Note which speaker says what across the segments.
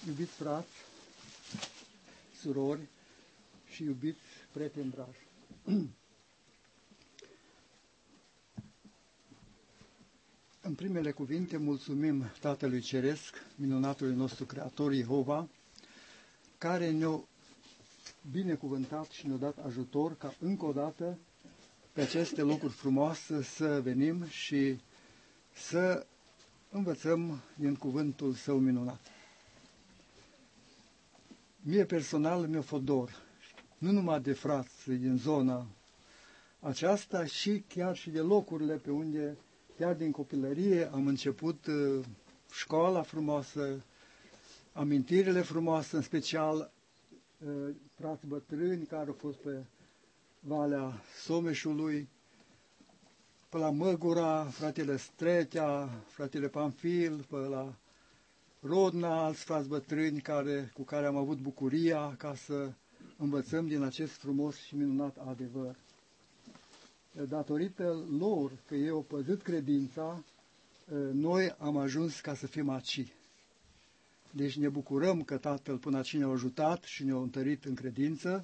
Speaker 1: Iubiți frați, surori și iubiți prieteni dragi. În primele cuvinte mulțumim Tatălui Ceresc, minunatului nostru Creator Jehova, care ne-a binecuvântat și ne-a dat ajutor ca încă o dată pe aceste locuri frumoase să venim și să învățăm din cuvântul Său minunat. Mie personal mi-a fost dor, nu numai de frați din zona aceasta, și chiar și de locurile pe unde, chiar din copilărie, am început școala frumoasă, amintirile frumoase, în special frați bătrâni care au fost pe Valea Someșului, pe la Măgura, fratele Stretea, fratele Pamfil, pe la Rodna, alți frați bătrâni cu care am avut bucuria ca să învățăm din acest frumos și minunat adevăr. Datorită lor, că ei au păzit credința, noi am ajuns ca să fim aici. Deci ne bucurăm că Tatăl până aici ne-a ajutat și ne-a întărit în credință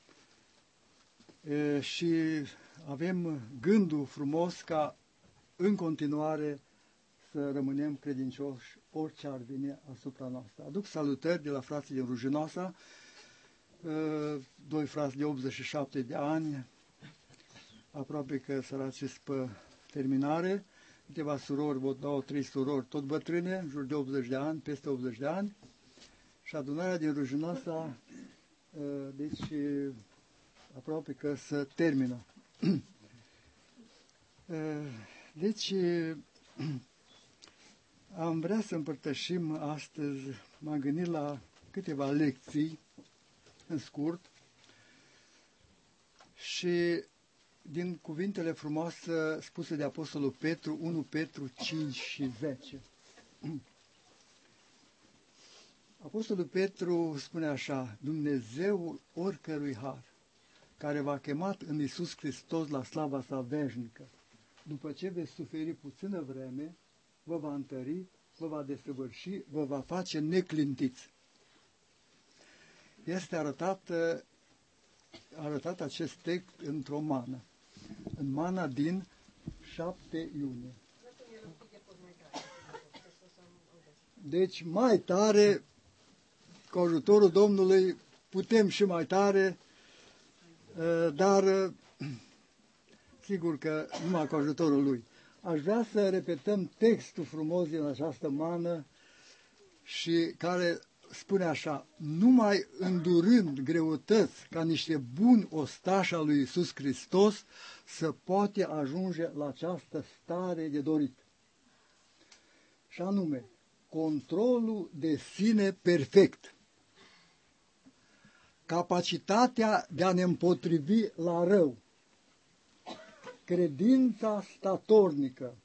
Speaker 1: și avem gândul frumos ca în continuare să rămânem credincioși orice ar veni asupra noastră. Aduc salutări de la frații din Rujinoasa, doi frați de 87 de ani, aproape că săraci pe terminare, câteva surori, două-trei surori, tot bătrâne, în jur de 80 de ani, peste 80 de ani, și adunarea din Rujinoasa, deci aproape că se termină. Deci, am vrea să împărtășim astăzi, m-am gândit la câteva lecții, în scurt, și din cuvintele frumoase spuse de Apostolul Petru, 1 Petru 5 și 10. Apostolul Petru spune așa: Dumnezeul oricărui har, care v-a chemat în Iisus Hristos la slava sa veșnică, după ce veți suferi puțină vreme, vă va întări, vă va desăvârși, vă va face neclintiți. Este arătat acest text într-o mană, în mana din 7 iunie. Deci mai tare, cu ajutorul Domnului, putem și mai tare, dar sigur că numai cu ajutorul Lui. Aș vrea să repetăm textul frumos din această mană și care spune așa: numai îndurând greutăți ca niște buni ostași al lui Iisus Hristos să poate ajunge la această stare de dorit. Și anume, controlul de sine perfect, capacitatea de a ne împotrivi la rău, credința statornică,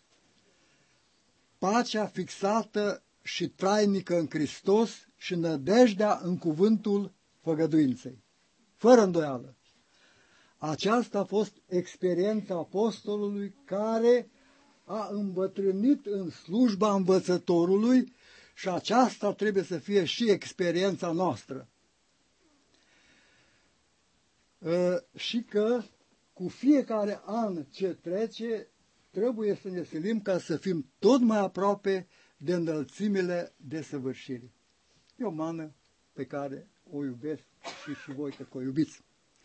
Speaker 1: pacea fixată și trainică în Hristos și nădejdea în cuvântul făgăduinței. Fără îndoială. Aceasta a fost experiența apostolului care a îmbătrânit în slujba învățătorului și aceasta trebuie să fie și experiența noastră. Și că cu fiecare an ce trece trebuie să ne silim ca să fim tot mai aproape de înălțimile desăvârșirii. E o mană pe care o iubesc și voi că o iubiți.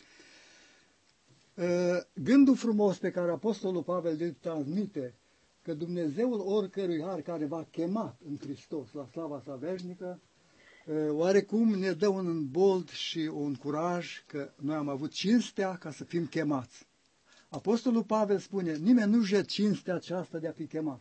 Speaker 1: Gândul frumos pe care Apostolul Pavel îl transmite, că Dumnezeul oricărui har care v-a chemat în Hristos la slava sa veșnică, oarecum ne dă un imbold și un curaj că noi am avut cinstea ca să fim chemați. Apostolul Pavel spune: nimeni nu-și ia cinstea aceasta de a fi chemat.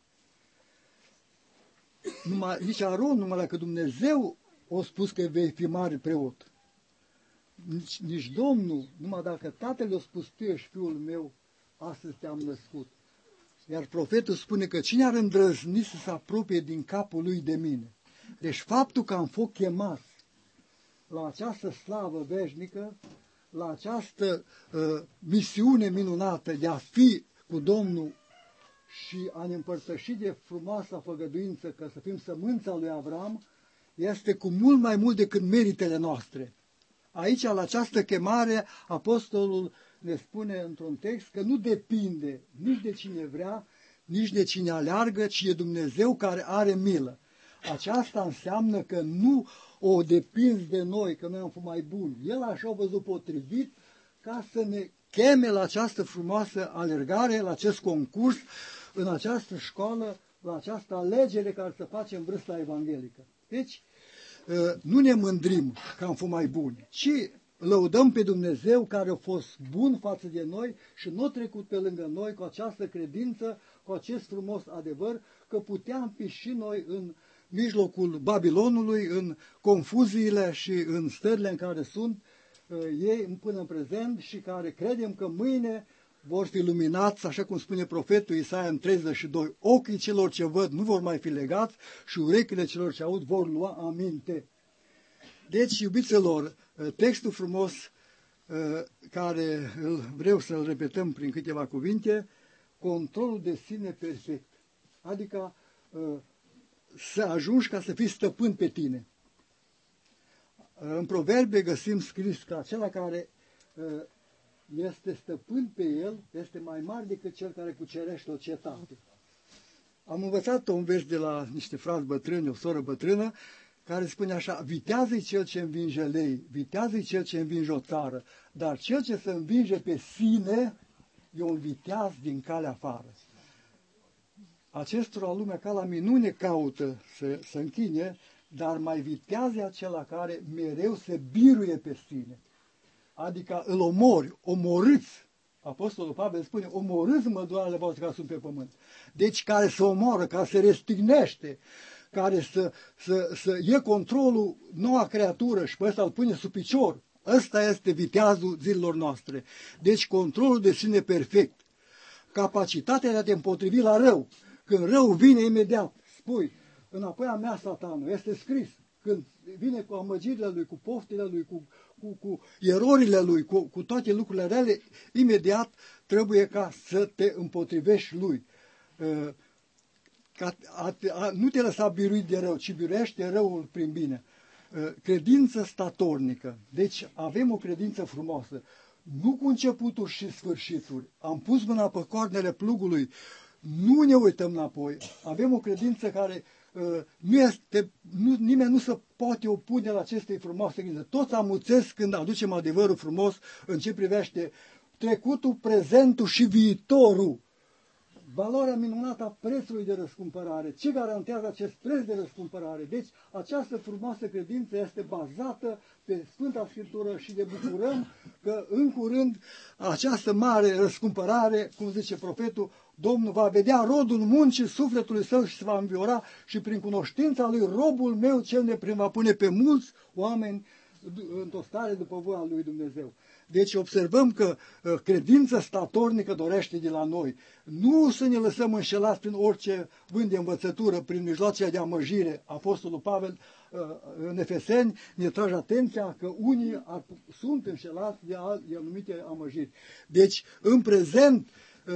Speaker 1: Nici Aron, numai dacă Dumnezeu a spus că vei fi mare preot. Nici Domnul, numai dacă Tatăl a spus: tu ești fiul meu, astăzi te-am născut. Iar profetul spune că cine ar îndrăzni să se apropie din capul lui de mine. Deci faptul că am fost chemați la această slavă veșnică, la această misiune minunată de a fi cu Domnul și a ne împărtăși de frumoasa făgăduință că să fim sămânța lui Avram, este cu mult mai mult decât meritele noastre. Aici, la această chemare, apostolul ne spune într-un text că nu depinde nici de cine vrea, nici de cine aleargă, ci de Dumnezeu care are milă. Aceasta înseamnă că nu o depinzi de noi, că noi am fost mai buni. El așa a văzut potrivit ca să ne cheme la această frumoasă alergare, la acest concurs, în această școală, la această alegere care să facem vârsta evanghelică. Deci, nu ne mândrim că am fost mai buni, ci lăudăm pe Dumnezeu care a fost bun față de noi și nu a trecut pe lângă noi cu această credință, cu acest frumos adevăr, că puteam fi și noi în mijlocul Babilonului, în confuziile și în stările în care sunt ei până în prezent și care credem că mâine vor fi luminați, așa cum spune profetul Isaia în 32, ochii celor ce văd nu vor mai fi legați și urechile celor ce aud vor lua aminte. Deci, iubiților, textul frumos care vreau să-l repetăm prin câteva cuvinte, controlul de sine perfect, adică să ajungi ca să fii stăpân pe tine. În Proverbe găsim scris că acela care este stăpân pe el este mai mare decât cel care cucerește o cetate. Am învățat un vers de la niște frați bătrâni, o soră bătrână, care spune așa: vitează-i cel ce învinge lei, vitează-i cel ce învinge o țară, dar cel ce se învinge pe sine e un viteaz din calea afară. Acestora lumea ca la minune caută să închine, dar mai vitează acela care mereu se biruie pe sine. Adică îl omorâți. Apostolul Pavel spune, omorâți măduarele voastre care sunt pe pământ. Deci care se omoară, care se restignește, care să ia controlul noua creatură și pe ăsta îl pune sub picior. Ăsta este viteazul zilelor noastre. Deci controlul de sine perfect. Capacitatea de a te împotrivi la rău. Când rău vine imediat, spui, înapoi a mea satanul, este scris. Când vine cu amăgirile lui, cu poftile lui, cu erorile lui, cu toate lucrurile rele, imediat trebuie ca să te împotrivești lui. Nu te lăsa biruit de rău, ci biruiește răul prin bine. Credință statornică. Deci avem o credință frumoasă. Nu cu începuturi și sfârșituri. Am pus mâna pe coarnele plugului. Nu ne uităm înapoi. Avem o credință care nimeni nu se poate opune la acestei frumoase credințe. Toți amuțesc când aducem adevărul frumos în ce privește trecutul, prezentul și viitorul. Valoarea minunată a prețului de răscumpărare. Ce garantează acest preț de răscumpărare? Deci, această frumoasă credință este bazată pe Sfânta Scriptură și ne bucurăm că în curând această mare răscumpărare, cum zice profetul, Domnul va vedea rodul muncii sufletului său și se va înviora și prin cunoștința lui robul meu cel neprin va pune pe mulți oameni într-o stare după voia lui Dumnezeu. Deci observăm că credința statornică dorește de la noi. Nu să ne lăsăm înșelați prin orice vânt de învățătură, prin mijloacele de amăjire. Apostolul Pavel în Efeseni ne trage atenția că unii sunt înșelați de anumite amăjiri. Deci în prezent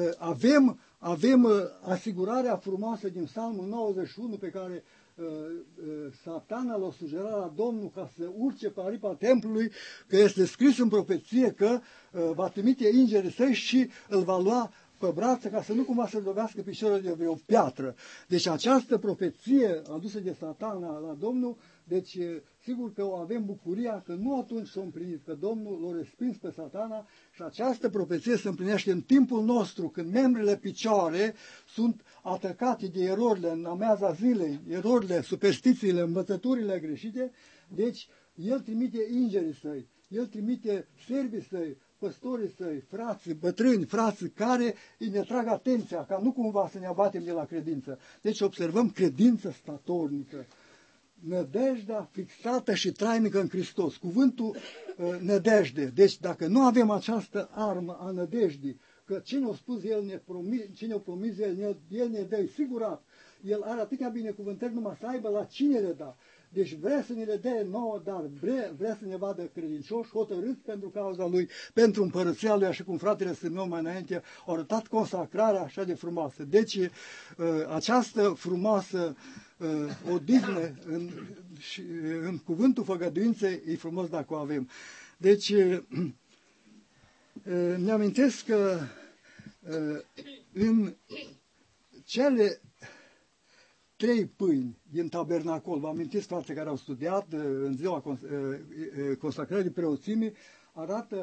Speaker 1: avem asigurarea frumoasă din Psalmul 91 pe care Satana l-a sugerat la Domnul ca să urce pe aripa templului, că este scris în profeție că va trimite îngerii săi și îl va lua pe brațe ca să nu cumva să lovească piciorul de vreo piatră. Deci această profeție adusă de Satana la Domnul, deci sigur că o avem bucuria că nu atunci s-a împlinit, că Domnul l-a respins pe Satana și această profeție se împlinește în timpul nostru, când membrele picioare sunt atacate de erorile în ameaza zilei, erorile, superstițiile, învățăturile greșite, deci El trimite îngerii săi, El trimite serbii săi, păstorii săi, frații, bătrâni, frații, care ne trag atenția, ca nu cumva să ne abatem de la credință. Deci observăm credință statornică, nădejdea fixată și trainică în Hristos. Cuvântul nădejde. Deci dacă nu avem această armă a nădejdii, că ce ne-a spus El, ce ne-a promis El ne dă sigurat. El are atâtea binecuvântări numai să aibă la cine le da. Deci vrea să ne le dea nouă, dar vrea să ne vadă credincioși, hotărâți pentru cauza Lui, pentru împărăția Lui, așa cum fratele Simeon mai înainte a arătat consacrarea așa de frumoasă. Deci această frumoasă odihnă în cuvântul făgăduinței e frumos dacă o avem. Deci mi-amintesc că în cele 3 pâini din tabernacol, vă amintiți, frații care au studiat în ziua consacrării preoțimii, arată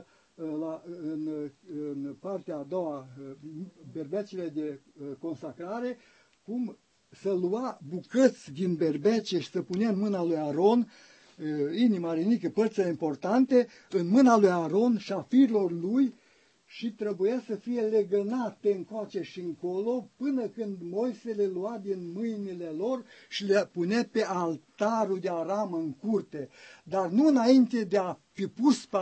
Speaker 1: în partea a doua, berbecile de consacrare, cum să lua bucăți din berbece și să punea în mâna lui Aron, inima, rinică, părțile importante, în mâna lui Aron și a fiilor lui, și trebuia să fie legănate încoace și încolo până când Moise le lua din mâinile lor și le punea pe altarul de aramă în curte. Dar nu înainte de a fi pus pe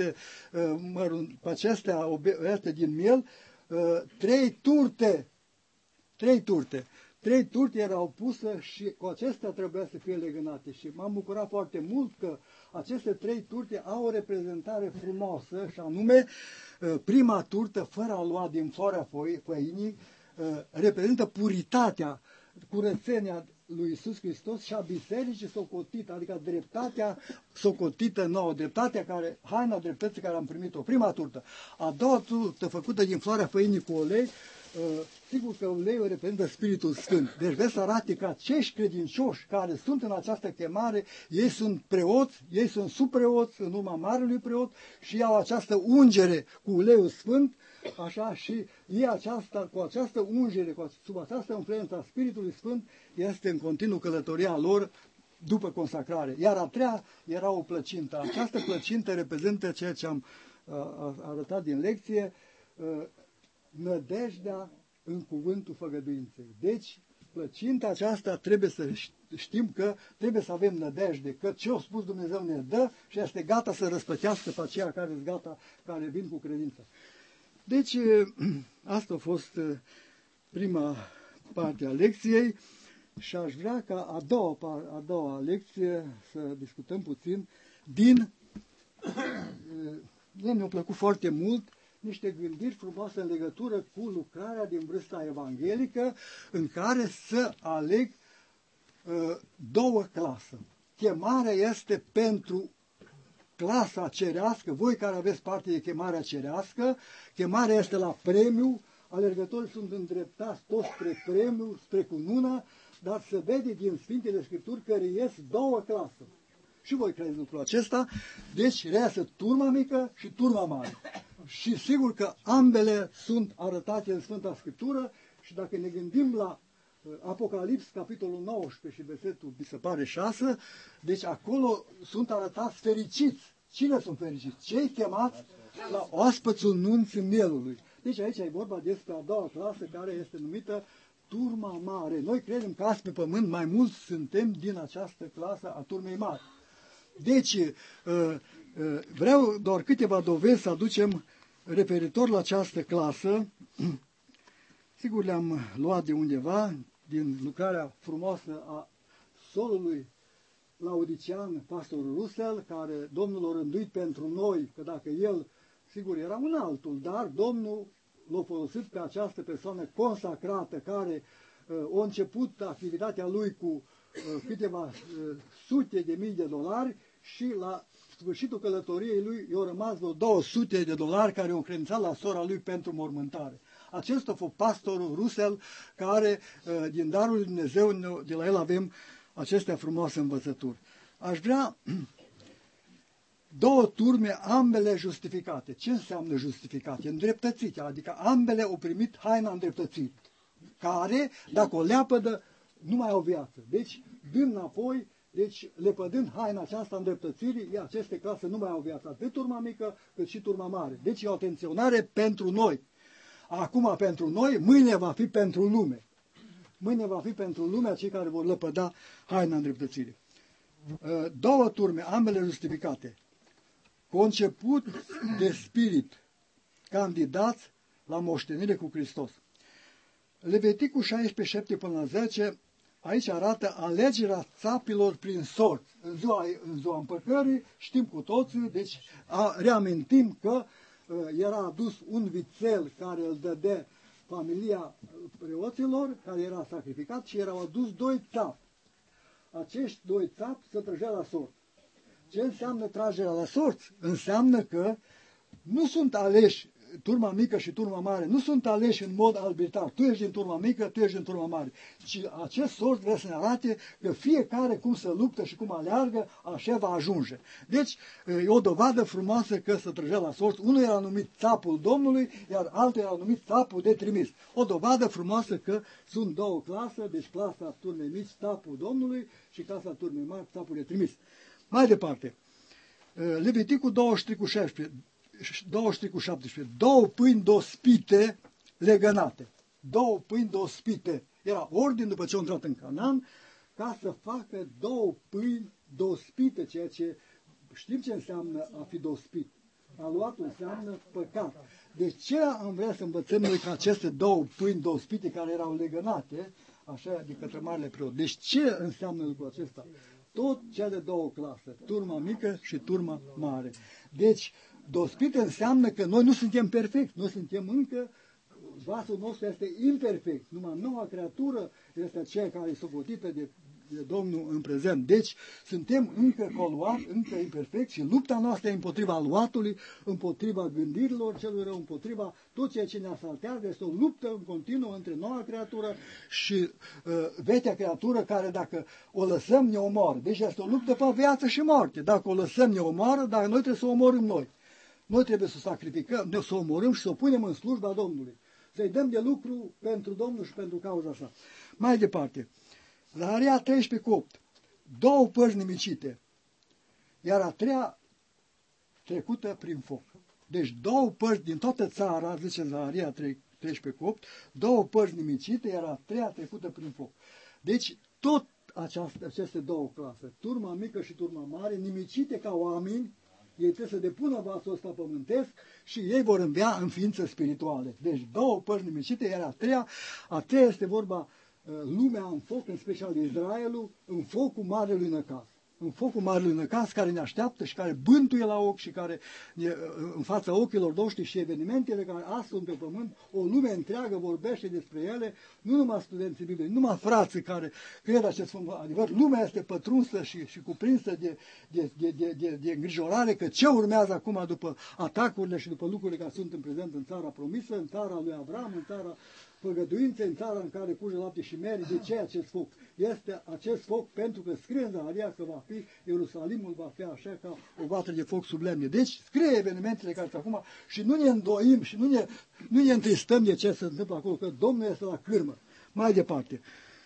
Speaker 1: acestea din miel 3 turte. 3 turte. 3 turte erau puse și cu acestea trebuia să fie legănate. Și m-am bucurat foarte mult că aceste 3 turte au o reprezentare frumoasă, și anume prima turtă, fără a lua din floarea făinii, reprezintă puritatea, curățenia lui Iisus Hristos și a bisericii socotită, adică dreptatea socotită nouă, haina dreptății care am primit-o, prima turtă. A doua turtă, făcută din floarea făinii cu ulei, sigur că uleiul reprezintă Spiritul Sfânt. Deci vreau să arate că acești credincioși care sunt în această chemare, ei sunt preoți, ei sunt subpreoți în urma Marelui Preot și au această ungere cu uleiul sfânt, așa, și ei cu această ungere, sub această influență a Spiritului Sfânt, este în continuu călătoria lor după consacrare. Iar a treia era o plăcintă. Această plăcintă reprezintă ceea ce am arătat din lecție, nădejdea în cuvântul făgăduinței. Deci, plăcinta aceasta trebuie să știm că trebuie să avem nădejde, că ce a spus Dumnezeu ne dă și este gata să răsplătească pe aceia care sunt gata, care vin cu credință. Deci, asta a fost prima parte a lecției și aș vrea ca a doua lecție să discutăm puțin din... mi-a plăcut foarte mult niște gândiri frumoase în legătură cu lucrarea din vârsta evanghelică, în care să aleg 2 clase. Chemarea este pentru clasa cerească, voi care aveți parte de chemarea cerească, chemarea este la premiu, alergătorii sunt îndreptați toți spre premiu, spre cunună, dar se vede din Sfintele Scripturi că reies 2 clase. Și voi credeți lucrul acesta, deci reiasă turma mică și turma mare. Și sigur că ambele sunt arătate în Sfânta Scriptură și dacă ne gândim la Apocalips, capitolul 19 și versetul, mi se pare 6, deci acolo sunt arătați fericiți. Cine sunt fericiți? Cei chemați la oaspățul nunții mielului. Deci aici e vorba despre a doua clasă care este numită turma mare. Noi credem că azi pe pământ mai mulți suntem din această clasă a turmei mari. Deci, vreau doar câteva dovezi să aducem referitor la această clasă. Sigur, le-am luat de undeva, din lucrarea frumoasă a solului laodicean, pastorul Russell, care Domnul a rânduit pentru noi, că dacă el, sigur, era un altul, dar Domnul l-a folosit pe această persoană consacrată, care a început activitatea lui cu câteva sute de mii de dolari și la sfârșitul călătoriei lui i-au rămas vreo 200 de dolari care au încredințat la sora lui pentru mormântare. Acesta a fost pastorul Russell, care din darul lui Dumnezeu, de la el avem acestea frumoase învățături. Aș vrea 2 turme, ambele justificate. Ce înseamnă justificate? Îndreptățite, adică ambele au primit haina îndreptățită, care, dacă o leapădă, nu mai au viață. Deci, dând înapoi, deci, lepădând haina aceasta îndreptățirii, aceste clase nu mai au viață, atât turma mică cât și turma mare. Deci, e o atenționare pentru noi. Acum pentru noi, mâine va fi pentru lume. Mâine va fi pentru lumea cei care vor lepăda haina îndreptățirii. 2 turme, ambele justificate. Conceput de spirit, candidați la moștenire cu Hristos. Leviticul 16:7 până la 10 Aici arată alegerea țapilor prin sorți. În ziua împăcării știm cu toții, deci reamintim că era adus un vițel care îl dădea familia preoților, care era sacrificat, și erau adus 2 țapi. Acești 2 țapi se trăgeau la sorți. Ce înseamnă tragerea la sorți? Înseamnă că nu sunt aleși turma mică și turma mare, nu sunt aleși în mod arbitrar. Tu ești din turma mică, tu ești din turma mare. Ci acest sort vrea să ne arate că fiecare cum se luptă și cum aleargă, așa va ajunge. Deci, e o dovadă frumoasă că se trăgea la sorți. Unul era numit țapul Domnului, iar altul era numit țapul de trimis. O dovadă frumoasă că sunt 2 clase, deci clasa turmei mici, țapul Domnului, și clasa turmei mari, țapul de trimis. Mai departe, Leviticul 23:16. 23:17. 2 pâini dospite legănate. 2 pâini dospite. Era ordin după ce au intrat în Canaan ca să facă 2 pâini dospite, ceea ce știm ce înseamnă a fi dospit. Aluatul înseamnă păcat. De ce am vrea să învățăm noi că aceste 2 pâini dospite care erau legănate, așa, de către marele preot? Deci ce înseamnă lucrul acesta? Tot cele 2 clase, turma mică și turma mare. Deci, dospit înseamnă că noi nu suntem perfecti, noi suntem încă, vasul nostru este imperfect, numai noua creatură este aceea care e socotită de Domnul în prezent. Deci, suntem încă coluați, încă imperfecti și lupta noastră e împotriva luatului, împotriva gândirilor celor rău, împotriva tot ceea ce ne asaltează. Este o luptă în continuu între noua creatură și vechea creatură care dacă o lăsăm ne omoară. Deci este o luptă pe viață și moarte. Dacă o lăsăm ne omoară, dar noi trebuie să o omorâm noi. Noi trebuie să o sacrificăm, să o omorâm și să o punem în slujba Domnului. Să-i dăm de lucru pentru Domnul și pentru cauza sa. Mai departe, Zaharia 13:8. 2 părți nimicite, iar a 3-a trecută prin foc. Deci 2 părți din toată țara, zice Zaharia 13:8, 2 părți nimicite, iar a 3-a trecută prin foc. Deci tot aceste 2 clase, turma mică și turma mare, nimicite ca oameni, ei trebuie să depună vasul ăsta pământesc și ei vor învia în ființe spirituale. Deci 2 părți nimicite, iar a treia este vorba lumea în foc, în special Israelul, în focul marelui năcaz. În focul marelui năcaz care ne așteaptă și care bântuie la ochi și care în fața ochilor noștri și evenimentele care ascund pe pământ, o lume întreagă vorbește despre ele, nu numai studenții Bibliei, nu numai frații care cred acest sfânt adevăr, lumea este pătrunsă și cuprinsă de îngrijorare că ce urmează acum după atacurile și după lucrurile care sunt în prezent în țara promisă, în țara lui Avram, în țara făgăduințe, în țara în care curge lapte și miere. De ce acest foc? Este acest foc pentru că scrie în Zaharia că va fi, Ierusalimul va fi așa ca o vatră de foc sub lemne. Deci scrie evenimentele care sunt acum și nu ne îndoim și nu ne întristăm de ce se întâmplă acolo, că Domnul este la cârmă. Mai departe.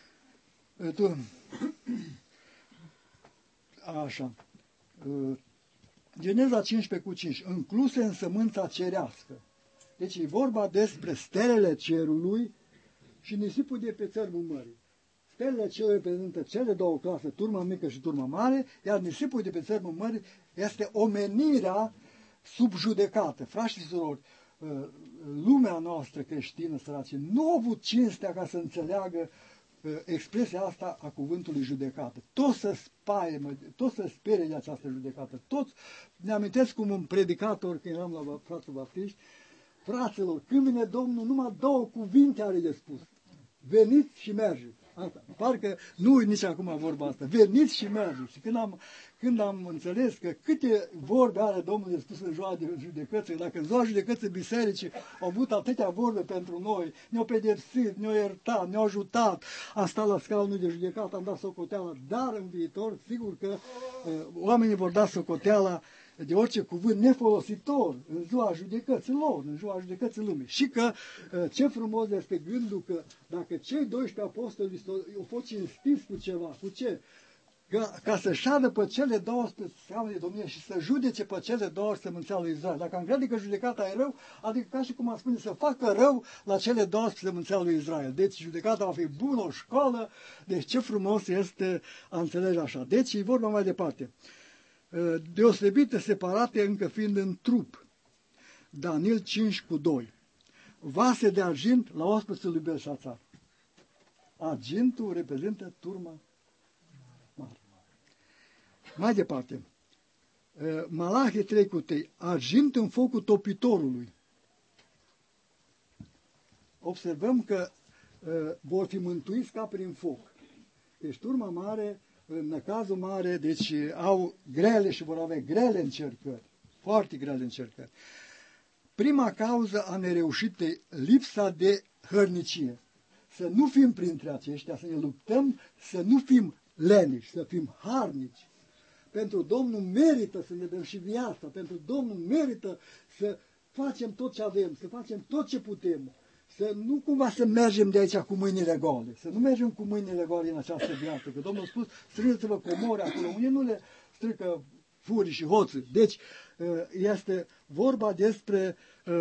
Speaker 1: Așa. Geneza 15:5. Încluse în sămânța cerească. Deci e vorba despre stelele cerului și nisipul de pe țărmul mării. Stelele cerului reprezintă cele 2 clase, turma mică și turma mare, iar nisipul de pe țărmul mării este omenirea sub judecată. Frați și surori, lumea noastră creștină, săraci, nu a avut cinstea ca să înțeleagă expresia asta a cuvântului judecată. Toți să spaie, toți să sperie de această judecată. Toți, ne amintesc cum un predicator, când eram la frații baptiști, fraților, când vine Domnul, numai 2 cuvinte are de spus. Veniți și mergeți. Asta. Parcă nu e nici acum vorba asta. Veniți și mergeți. Și când am înțeles că câte vorbe are Domnul de spus în ziua de judecății, dacă în ziua judecății bisericii au avut atâtea vorbe pentru noi, ne-au pedepsit, ne-au iertat, ne-au ajutat, am stat la scaunul de judecată, am dat socoteala, dar în viitor, sigur că oamenii vor da socoteala de orice cuvânt nefolositor în ziua judecății lor, în ziua judecății lumii. Și că ce frumos este gândul că dacă cei 12 apostoli au fost cinstiți cu ceva, cu ce? Ca să șadă pe cele 12 scaune de domnie și să judece pe cele 12 sămânțele lui Israel. Dacă am crede că judecata e rău, adică ca și cum am spune să facă rău la cele 12 sămânțele lui Israel. Deci judecata va fi bună, o școală, deci ce frumos este a înțelege așa. Deci e vorba mai departe. Deosebite, separate, încă fiind în trup. Daniel 5:2. Vase de argint la oaspeții lui Belșațar. Argintul reprezintă turma mare. Mai departe, Malachi 3:3, argint în focul topitorului. Observăm că vor fi mântuiți ca prin foc. Deci turma mare, în năcazul mare, deci au grele și vor avea grele încercări, foarte grele încercări. Prima cauză a nereușitei, lipsa de hărnicie. Să nu fim printre aceștia, să ne luptăm, să nu fim leniși, să fim harnici. Pentru Domnul merită să ne dăm și viața, pentru Domnul merită să facem tot ce avem, să facem tot ce putem, să nu cumva să mergem de aici cu mâinile goale, să nu mergem cu mâinile goale în această viață, că Domnul a spus, strângeți-vă comori acolo, unde nu le strică furii și hoții. Deci este vorba despre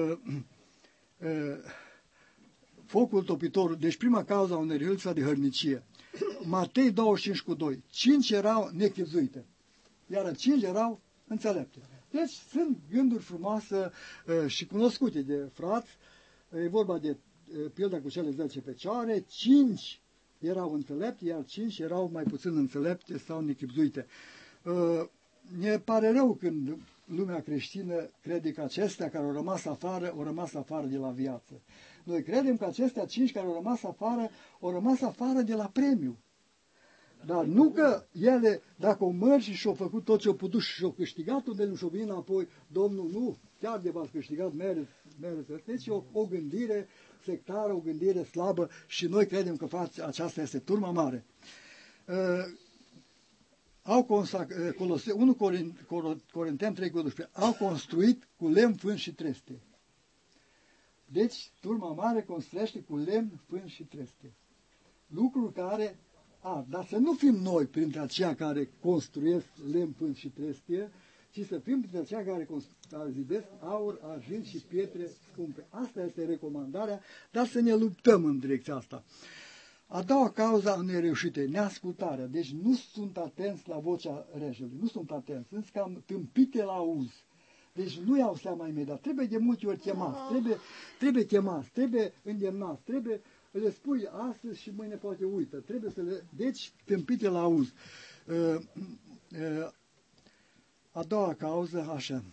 Speaker 1: focul topitor, deci prima cauza unei lipsa de hărnicie. Matei 25:2, 5 erau nechibzuite, iar 5 erau înțelepte. Deci sunt gânduri frumoase și cunoscute de frați. E vorba de pilda cu cele 10 fecioare, 5 erau înțelepte, iar 5 erau mai puțin înțelepte sau nechibzuite. Ne pare rău când lumea creștină crede că acestea care au rămas afară de la viață. Noi credem că acestea 5 care au rămas afară de la premiu. Dar nu că ele, dacă au mers și și-au făcut tot ce au putut și și-au câștigat, unde nu și-au venit înapoi, Domnul, nu, chiar de v-ați câștigat, merită. Deci o gândire sectară, o gândire slabă și noi credem că aceasta este turma mare. 1 Corinteni 3:12, au construit cu lemn, fân și treste. Deci, turma mare construiește cu lemn, fân și treste. Lucruri care, dar să nu fim noi printre aceia care construiesc lemn, fân și treste, ci să fim printre aceia care zidesc aur, argint și pietre scumpe. Asta este recomandarea, dar să ne luptăm în direcția asta. A doua cauză a nereușitei, neascultarea. Deci nu sunt atenți la vocea regelui, nu sunt atenți, sunt cam tâmpite la auz. Deci nu iau seama imediat, trebuie de multe ori chemați, trebuie chemați, trebuie îndemnați, le spui astăzi și mâine poate uită, trebuie să le... Deci tâmpite la auz. A doua cauză, așa.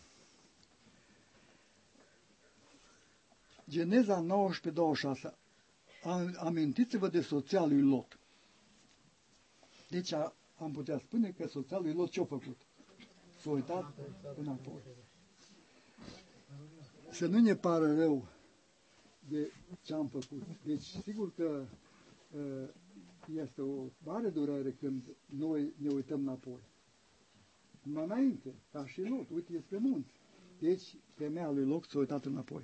Speaker 1: Geneza 19:26. Amintiți-vă de soția lui Lot. Deci am putea spune că soția lui Lot ce-a făcut? S-a uitat înapoi. Să nu ne pară rău de ce am făcut. Deci, sigur că este o mare durere când noi ne uităm înapoi. Mai înainte, ca și Lot, uite, este pe munți. Deci, femeia lui Lot s-a uitat înapoi.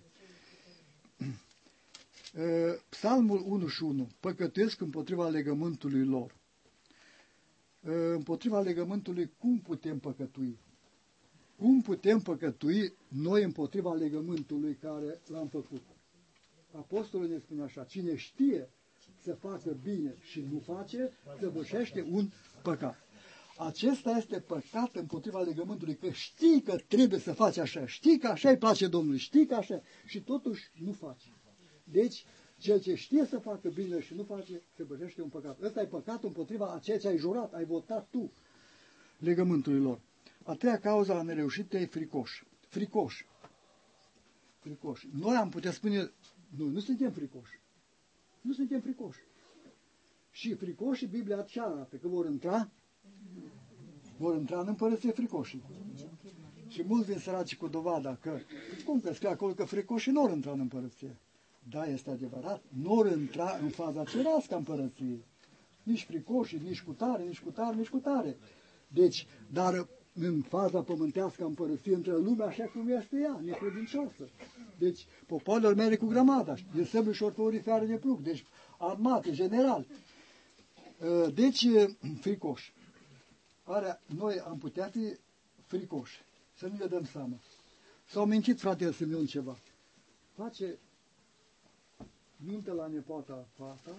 Speaker 1: Psalmul 1:1, păcătuiesc împotriva legământului lor. Împotriva legământului, cum putem păcătui? Cum putem păcătui noi împotriva legământului care l-am făcut? Apostolul ne spune așa, cine știe să facă bine și nu face, săvârșește un păcat. Acesta este păcat împotriva legământului, că știi că trebuie să faci așa, știi că așa îi place Domnului, știi că așa, și totuși nu faci. Deci, cel ce știe să facă bine și nu face, săvârșește un păcat. Ăsta e păcatul împotriva a ceea ce ai jurat, ai votat tu, legământului lor. A treia cauză a nereușitei e fricoși. Fricoși. Noi am putea spune, noi nu suntem fricoși. Nu suntem fricoși. Și fricoșii, Biblia ce arată? Că vor intra în împărăție fricoșii. Și mulți vin săraci cu dovada că, cum că scrie acolo că fricoșii nu vor intra în împărăție. Da, este adevărat, nu vor intra în faza cerească a împărăției. Nici fricoșii, nici cu tare, nici cu tare, nici cu tare. Deci, dar în faza pământească a împărăției între lumea așa cum este ea, necredincioasă. Deci, popoarele merg cu grămada, de săbi și ortorii fiare de plug, deci armate, general. Deci, fricoși. Oare noi am putea fi fricoși, să nu ne dăm seama. S-au mințit fratele Simeon ceva. Face minte la nepoata fata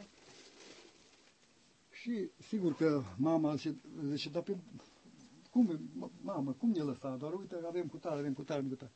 Speaker 1: și sigur că mama zice, dar pe mamă, cum ne lăsa? Doar uite că avem cu tare.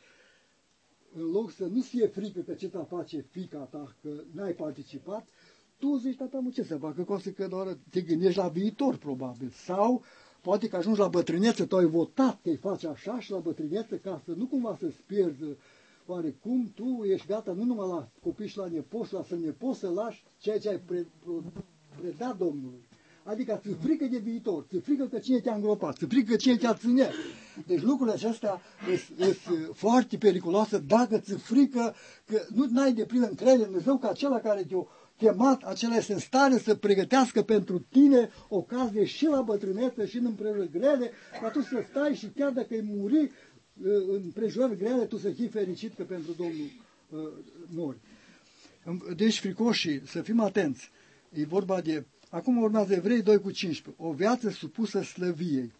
Speaker 1: În loc să nu fie frică că ce ta face fiica ta, că n-ai participat, tu zici, tata, ce să facă, că doar te gândești la viitor, probabil. Sau poate că ajungi la bătrânețe, tu ai votat că îi faci așa și la bătrânețe, ca să nu cumva să-ți pierzi oarecum, tu ești gata nu numai la copii și la nepoți, la nepoți să lași ceea ce ai predat Domnului. Adică ți frică de viitor, ți frică că cine te-a îngropat, ți frică că cine te-a ținut. Deci lucrurile acestea sunt foarte periculoase dacă ți frică că nu ai de plin încredere în Dumnezeu că acela care te-a chemat, acela este în stare să pregătească pentru tine ocazie și la bătrânețe și în împrejurări grele, ca tu să stai și chiar dacă îi muri în împrejurări grele, tu să fii fericit că pentru Domnul mori. Deci fricoșii, să fim atenți. E vorba de... Acum urmează Evrei 2:15. O viață supusă slăviei.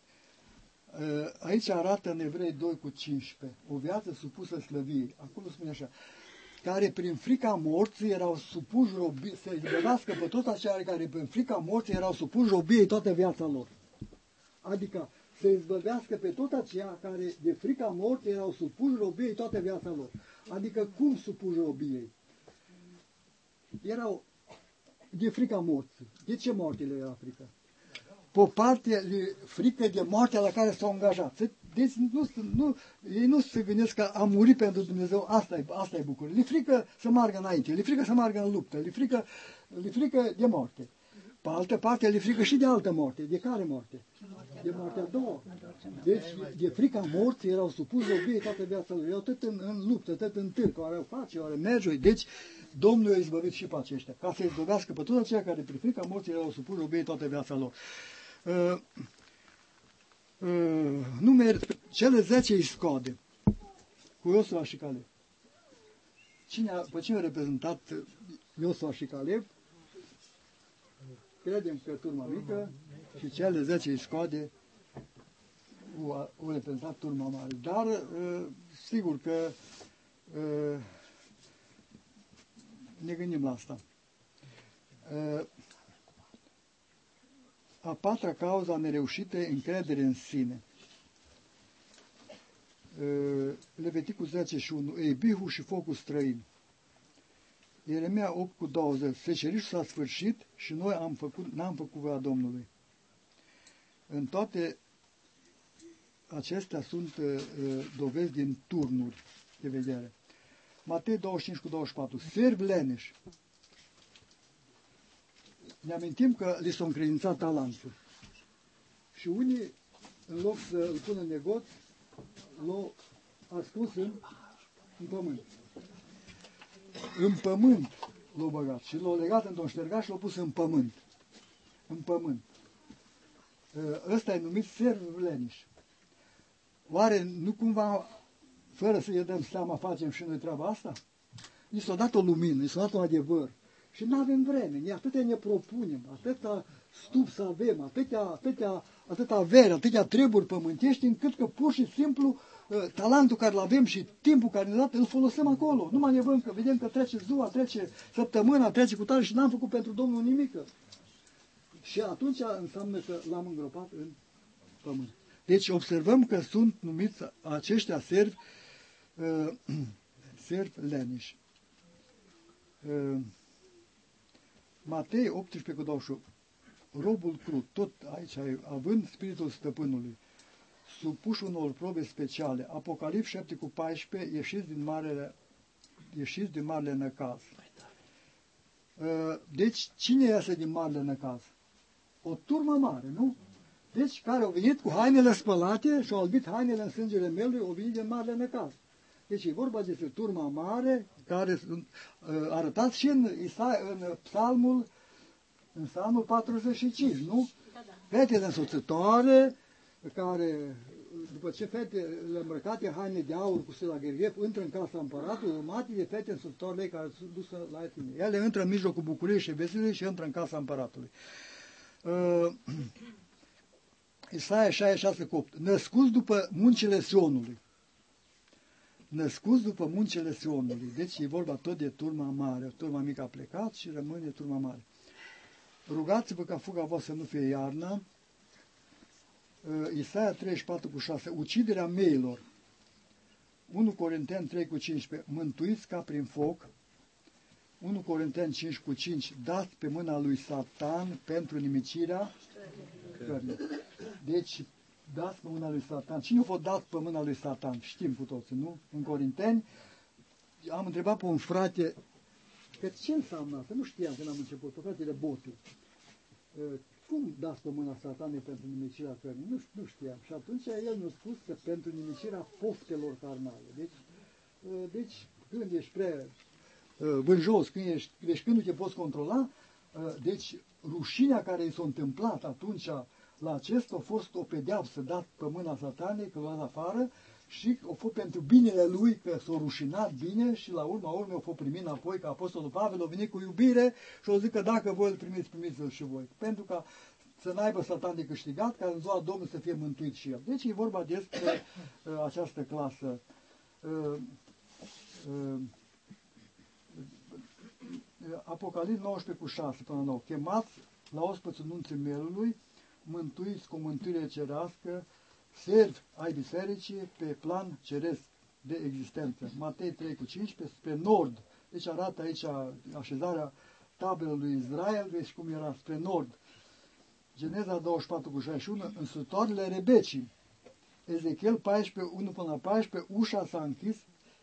Speaker 1: Aici arată în Evrei 2:15. O viață supusă slăviei. Acolo spune așa. Care prin frica morții erau supuși robiei, să izbăvească pe toți aceia care prin frica morții erau supuși robiei toată viața lor. Adică să izbăvească pe toți aceia care de frica morții erau supuși robiei toată viața lor. Adică cum supuși robiei? Erau de frica morții. De ce moarte le era frică? Pe o parte, frică de moartea la care s-au angajat. Deci ei nu se gândesc că a murit pentru Dumnezeu, asta e bucurie. Le frică să meargă înainte, le frică să meargă în luptă, le frică de moarte. Pe altă parte, le frică și de altă moarte. De care moarte? De moartea a doua. Deci, de frica morții erau supuși robiei toată viața lor. Erau tot în luptă, tot în târg, oare face, oare merge. Deci, Domnul i-a izbăvit și pe aceștia, ca să izbăvească pe toți aceia care prin frica morții erau supuși robiei toată viața lor. Cele 10 iscode cu Iosua și Caleb. Pe cine a reprezentat Iosua și Caleb? Credem că turma mică și cele 10 iscode au reprezentat turma mare. Dar sigur că ne gândim la asta. A patra cauză a nereușitei, încredere în sine. Leviticul 10:1. Eibihu și focul străin. Ieremia 8:20. Secerișul s-a sfârșit și noi n-am făcut voia Domnului. În toate acestea sunt dovezi din turnuri de vedere. Matei 25:24. Servi leneși. Ne amintim că li s-a încredințat talentul. Și unii, în loc să îl pună în negoț, l-au ascuns în pământ. În pământ l-au băgat și l-au legat într-un ștergaș și l-au pus în pământ. În pământ. Ăsta e numit servi leniși. Oare nu cumva, fără să-i dăm seama, facem și noi treaba asta? Ni s-a dat o lumină, ni s-a dat un adevăr. Și nu avem vreme, atâtea ne propunem, atâta stup să avem, atâta avere, atâtea treburi pământești, încât că pur și simplu talentul care îl avem și timpul care ne-l dat, îl folosim acolo. Nu mai nevăm că vedem că trece ziua, trece săptămâna, trece cu tare și n-am făcut pentru Domnul nimică. Și atunci înseamnă că l-am îngropat în pământ. Deci observăm că sunt numiți aceștia servi leniși. Matei 18:28. Robul crud, tot aici, având spiritul stăpânului, supuși unor probe speciale. Apocalips 7:14, ieșiți din marele năcaz. Deci, cine iasă din marele năcaz? O turmă mare, nu? Deci, care au venit cu hainele spălate și au albit hainele în sângele melului, au venit din marele năcaz. Deci e vorba despre turma mare, care sunt arătați și în Psalmul 45, nu? Fetele însoțitoare, care, după ce fetele îmbrăcate haine de aur cu stela gherghef, intră în casa împăratului, urmate de fete însoțitoare care sunt duse la etnie. Ele intră în mijlocul bucuriei și veseliei și intră în casa împăratului. Isaia 66:8. Născuți după muncile Sionului. Născuți după muncile Sionului. Deci e vorba tot de turma mare. Turma mică a plecat și rămâne turma mare. Rugați-vă ca fuga voastră să nu fie iarna. Isaia 34:6. Uciderea meilor. 1 Corinteni 3:15. Mântuiți ca prin foc. 1 Corinteni 5:5, dați pe mâna lui Satan pentru nimicirea cărnii. Deci, dați pe mâna lui Satan. Cine a fost dat pe mâna lui Satan? Știm cu toții, nu? În Corinteni, am întrebat pe un frate, că ce înseamnă asta? Nu știam când am început, fratele Botu. Cum dați pe mâna Satanei pentru nimicirea cărnii? Nu știam. Și atunci el mi-a spus că pentru nimicirea poftelor carnale. Deci când ești prea vânjos, când nu te poți controla, deci rușinea care i s-a întâmplat atunci la acesta a fost o pedeapsă dat pe mâna Satanei, că l-a dat afară, și a fost pentru binele lui, că s-a rușinat bine și la urma urmei a fost primit înapoi, că Apostolul Pavel a venit cu iubire și a zis că dacă voi îl primiți, primiți-l și voi. Pentru ca să n-aibă Satan de câștigat, ca în ziua Domnului să fie mântuit și el. Deci e vorba despre această clasă. Apocalips 19:6 până 9. Chemați la ospățul nunții mielului, mântuiți cu mântuire cerească, servi ai bisericii pe plan ceresc de existență. Matei 3:15, spre nord. Deci arată aici așezarea tabelului lui Israel, vezi cum era spre nord. Geneza 24:61, însutoarele Rebecii. Ezechiel 14:1 până la 14, ușa s-a închis,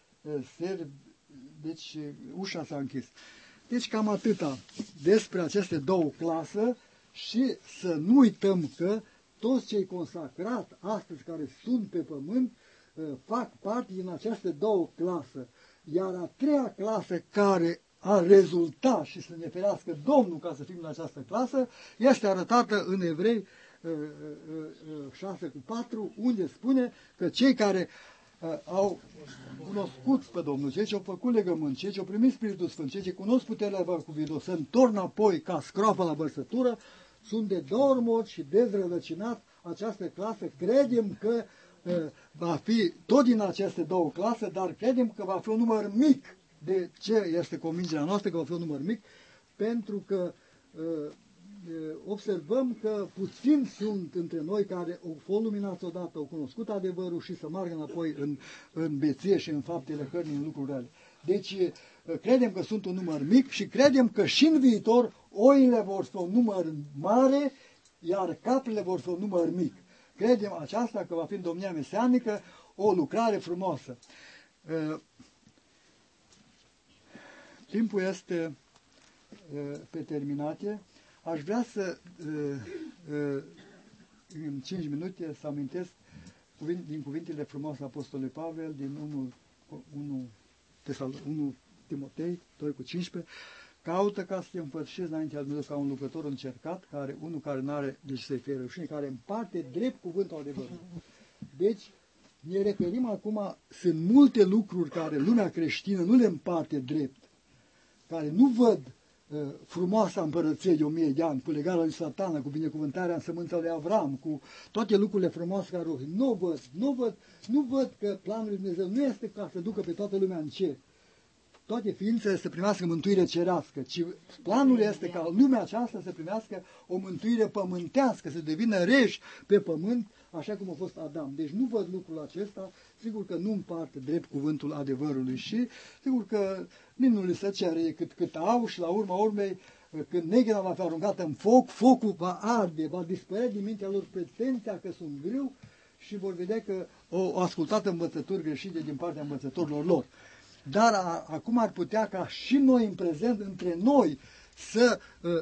Speaker 1: deci ușa s-a închis. Deci cam atâta despre aceste două clase și să nu uităm că toți cei consacrați astăzi care sunt pe pământ fac parte din aceste două clase. Iar a treia clasă care a rezultat și să ne ferească Domnul ca să fim în această clasă este arătată în Evrei 6:4, unde spune că cei care au cunoscut pe Domnul, cei ce au făcut legământ, cei ce au primit Spiritul Sfânt, cei ce cunosc puterea cuvintului, să întorn apoi ca scroapă la vărsătură, sunt de dormot și dezrădăcinat această clasă. Credem că va fi tot din aceste două clase, dar credem că va fi un număr mic. De ce este convingerea noastră că va fi un număr mic? Pentru că observăm că puțini sunt între noi care au fost luminați odată, au cunoscut adevărul și să meargă înapoi în beție și în faptele cărnii, în lucruri reale. Deci credem că sunt un număr mic și credem că și în viitor oile vor fi un număr mare, iar caprele vor fi un număr mic. Credem aceasta că va fi în domnia mesianică o lucrare frumoasă. Timpul este pe terminate. Aș vrea să, în 5 minute, să amintesc din cuvintele frumoase Apostolului Pavel, din 1 Timotei 2:15, caută ca să te împărtășești înaintea lui Dumnezeu ca un lucrător încercat, unul care nu are deci să-i fie rușine, care împarte drept cuvântul adevărului. Deci, ne referim acum, sunt multe lucruri care lumea creștină nu le împarte drept, care nu văd frumoasa împărăție de 1000 de ani, cu legarea lui Satana, cu binecuvântarea în sămânța lui Avram, cu toate lucrurile frumoase care nu văd că planul lui Dumnezeu nu este ca să ducă pe toată lumea în cer, toate ființele să primească mântuire cerească, ci planul este ca lumea aceasta să primească o mântuire pământească, să devină reși pe pământ, așa cum a fost Adam. Deci nu văd lucrul acesta, sigur că nu împarte drept cuvântul adevărului și sigur că nici nu li se cere cât au și la urma urmei, când neghina va fi aruncată în foc, focul va arde, va dispărea din mintea lor pretenția că sunt greu și vor vedea că au ascultat învățături greșite din partea învățătorilor lor. Dar acum ar putea ca și noi în prezent, între noi, să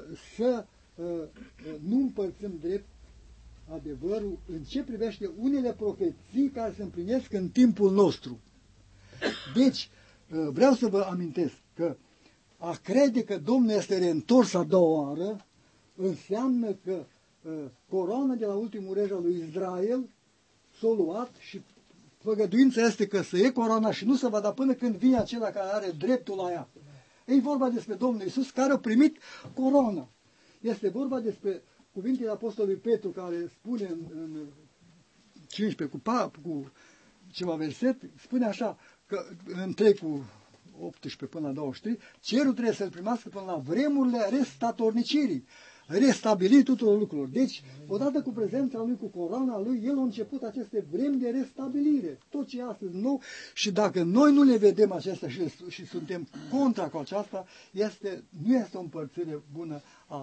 Speaker 1: nu împărțim drept adevărul în ce privește unele profeții care se împlinesc în timpul nostru. Deci, vreau să vă amintesc că a crede că Domnul este reîntors a doua oară înseamnă că coroana de la ultimul rege al lui Israel s-a luat și făgăduința este că să iei coroana și nu se va da până când vine acela care are dreptul la ea. E vorba despre Domnul Iisus care a primit coroana. Este vorba despre cuvintele Apostolului Petru care spune în 15 cu ceva verset, spune așa, că în 3 cu 18 până la 23, cerul trebuie să-l primească până la vremurile restatornicirii. restabilit tuturor lucrurilor. Deci, odată cu prezența lui, cu coroana lui, el a început aceste vremi de restabilire. Tot ce e astăzi nou și dacă noi nu le vedem acestea și suntem contra cu aceasta, nu este o împărțire bună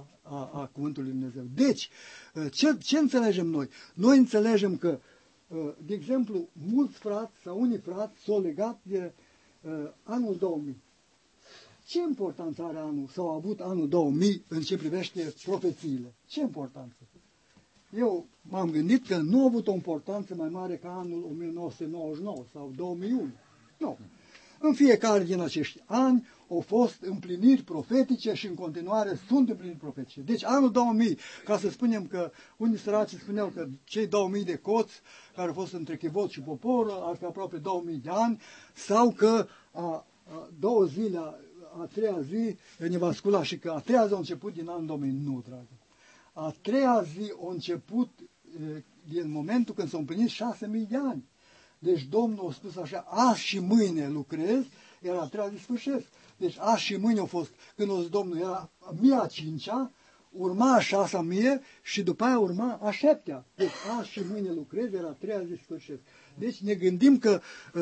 Speaker 1: a Cuvântului Dumnezeu. Deci, ce înțelegem noi? Noi înțelegem că, de exemplu, mulți frați sau unii frați s-au legat de anul 2000. Ce importanță are anul sau a avut anul 2000 în ce privește profețiile? Ce importanță? Eu m-am gândit că nu a avut o importanță mai mare ca anul 1999 sau 2001. Nu. În fiecare din acești ani au fost împliniri profetice și în continuare sunt împliniri profetice. Deci anul 2000, ca să spunem că unii săraci spuneau că cei 2000 de coți care au fost între chivot și popor ar fi aproape 2000 de ani, sau că a doua zile, a treia zi ne va scula și că a treia zi a început din anul 2000. Nu, dragă. A treia zi a început din momentul când s-au împlinit 6000 de ani. Deci Domnul a spus așa, azi și mâine lucrez, iar a treia zi sfârșesc. Deci azi și mâine au fost, când o zis Domnul, era 1005-a, urma a 6000 și după aia urma a 7-a. Deci azi și mâine lucrez, iar a treia zi sfârșesc. Deci ne gândim că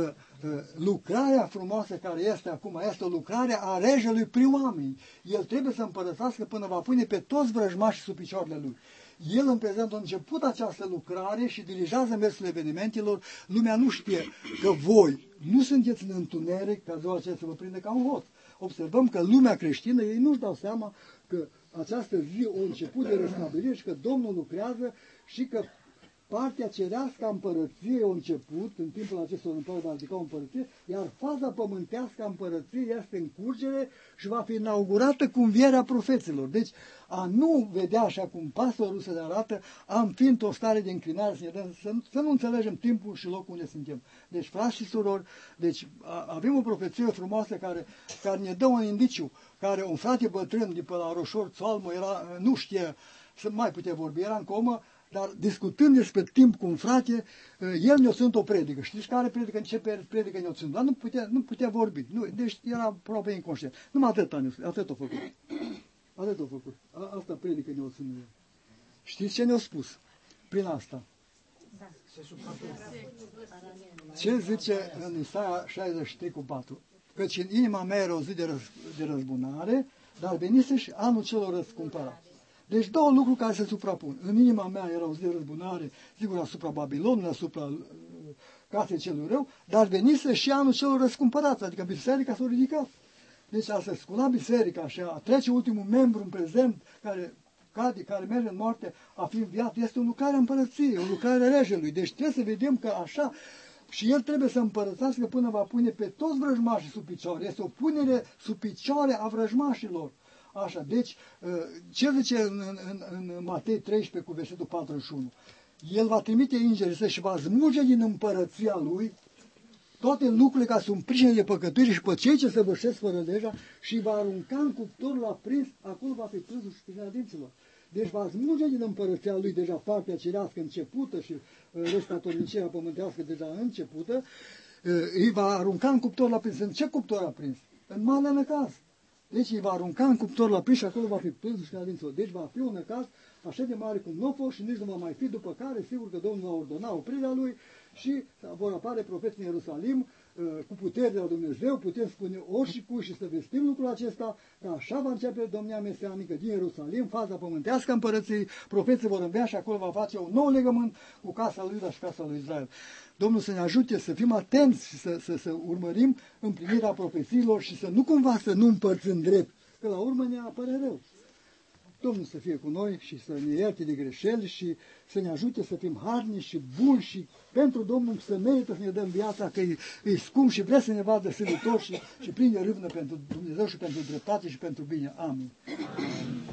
Speaker 1: lucrarea frumoasă care este acum, este o lucrare a regelui prin oameni. El trebuie să împărățească până va pune pe toți vrăjmașii sub picioarele lui. El în prezent a început această lucrare și dirigează mersul evenimentelor. Lumea nu știe că voi nu sunteți în întuneric ca ziua aceea să vă prinde ca un hoț. Observăm că lumea creștină, ei nu-și dau seama că această zi a început de restabilire și că Domnul lucrează și că partea cerească a împărăției a început, în timpul acestor împărăți va ridica o împărăție, iar faza pământească a împărăției este în curgere și va fi inaugurată cu învierea profeților. Deci, a nu vedea așa cum pastorul se arată, am fi într-o stare de înclinare, să nu înțelegem timpul și locul unde suntem. Deci, frați și surori, deci, avem o profeție frumoasă care ne dă un indiciu, care un frate bătrân de pe la Roșor Țoalmă nu știe să mai putea vorbi, era în comă, dar discutând despre timp cu un frate, el ne-o ținut o predică. Știți care predică, în ce predică ne-o ținut? Dar nu putea vorbi. Deci era aproape inconștient. Numai atât a făcut. Atât a făcut. Asta predică ne-o ținut el. Știți ce ne-a spus prin asta? Da. Ce zice în Isaia 63:4? Căci în inima mea era o zi de răzbunare, dar venise și anul celor răscumpărați. Deci două lucruri care se suprapun. În inima mea era o zi de răzbunare, sigur, asupra Babilonului, asupra casei celui rău, dar venise și anul celor răscumpărați, adică biserica s-a ridicat. Deci a se scula biserica și a trece ultimul membru în prezent, care merge în moarte, a fi înviat, este o lucrare a împărăției, o lucrare a regelui. Deci trebuie să vedem că așa, și el trebuie să împărățească până va pune pe toți vrăjmașii sub picioare. Este o punere sub picioare a vrăjmașilor. Așa, deci, ce zice în Matei 13 cu versetul 41? El va trimite îngerii și va smulge din împărăția lui toate lucrurile ca sunt pricine de păcătuire și pe cei ce săvârșesc fără legea și va arunca în cuptorul aprins, acolo va fi prânzul și spinarea dinților. Deci va smulge din împărăția lui deja partea cerească începută și restatornicia pământească deja începută, îi va arunca în cuptorul aprins. În ce cuptor aprins? În mare năcaz. Deci îi va arunca în cuptorul aprins și acolo va fi prânzul și dinților. Deci va fi un năcaz așa de mare cum nu a fost și nici nu va mai fi, după care sigur că Domnul va ordona oprirea lui și vor apare profeți în Ierusalim cu putere de la Dumnezeu, putem spune oricui și să vestim lucrul acesta, că așa va începe domnia mesianică din Ierusalim, faza pământească a împărăției, profeții vor învia și acolo va face un nou legământ cu casa lui Iuda și casa lui Israel. Domnul să ne ajute să fim atenți și să urmărim împlinirea profețiilor și să nu cumva să nu împărțim drept, că la urmă ne apare rău. Domnul să fie cu noi și să ne ierte de greșeli și să ne ajute să fim harnici și buni și pentru Domnul să merită să ne dăm viața, că e scump și vrea să ne vadă sănătoși și prinde râvnă pentru Dumnezeu și pentru dreptate și pentru bine. Amin.